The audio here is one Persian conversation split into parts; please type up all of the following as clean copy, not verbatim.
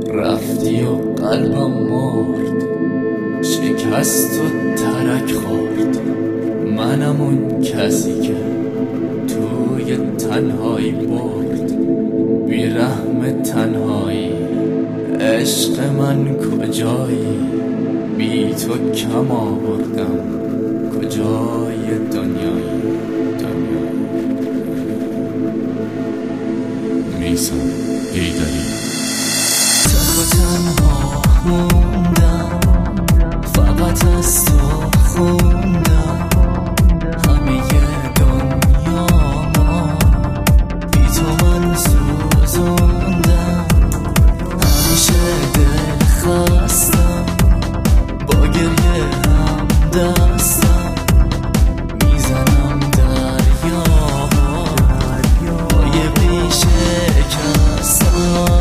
رفتی و قلبم مرد، شکست و ترک خورد. منم اون کسی که توی تنهایی برد. بیرحم تنهایی عشق من کجایی؟ بی تو کم آوردم کجای دنیایی. میسم حیدری. تو تنها موندم، فقط از تو خوندم همه دنیا ما. بی تو من سوزوندم، همیشه دل خستم، با گریه هم دستم میزنم دریا با یه بیشه کستم.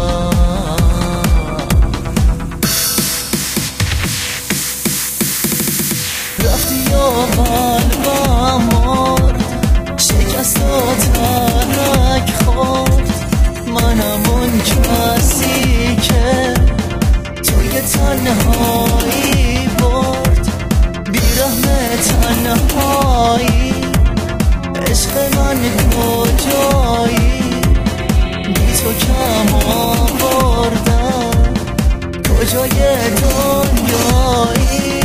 رفتی و قلبم مرد، شکست و ترک خورد. منم اون کسی که توی تنهایی برد. بیرحم تنهایی عشق من کجایی؟ بی تو کم آوردم کجای دنیایی.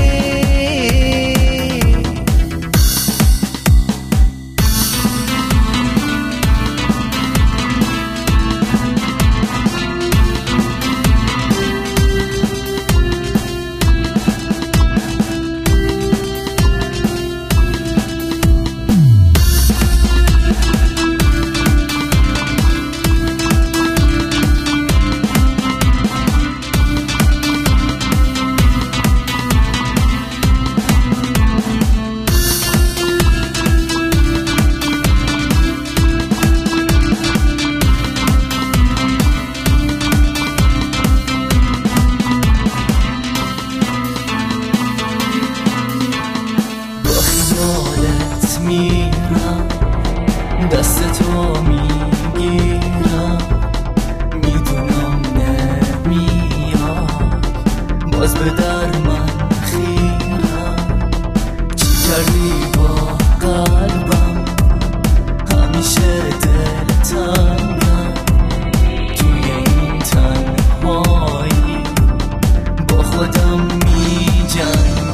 میرم دست تو میگیرم، میدونم نمیاد باز به در من خیرم. چی کردی با قلبم؟ همیشه دلتنگم توی این تنهایی با خودم میجنگم.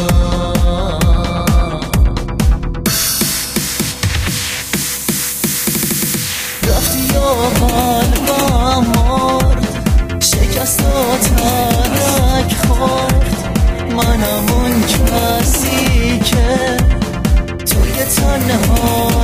رفتی و قلبم مرد، شکست و ترک خورد. منم اون کسی که توی تنها